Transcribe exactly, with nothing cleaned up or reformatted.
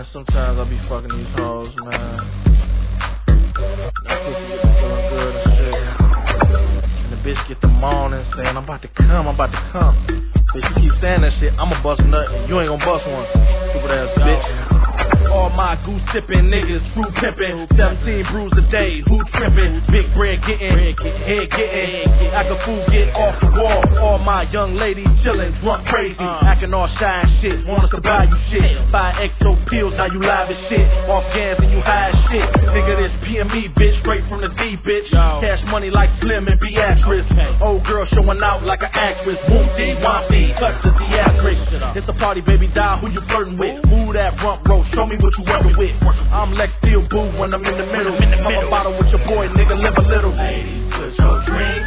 man, sometimes I be fucking these hoes, man. That pussy get me feeling good and shit. And the bitch get the morning saying, I'm about to come, I'm about to come. Bitch, you keep saying that shit, I'ma bust a nut and you ain't gonna bust one. Stupid ass bitch. All my goose sippin' niggas, fruit pimpin', seventeen brews a day, who trippin'? Big bread gettin', head gettin', actin' food get off the wall. All my young ladies chillin', drunk crazy, actin' all shy and shit, want us to buy you shit. Buy X O pills, now you live as shit, off gas and you high as shit. Nigga, this P M E bitch, straight from the D bitch. Cash money like Slim and Beatrice. Old girl showing out like an actress. Boom D, Wampy, touch the theatrics. It's a party, baby, die, who you flirtin' with? Move that rump roast, show me what you working with. I'm Lex Steel Boo when I'm in the middle. Pop a bottle with your boy, nigga, live a little. Ladies, put your drink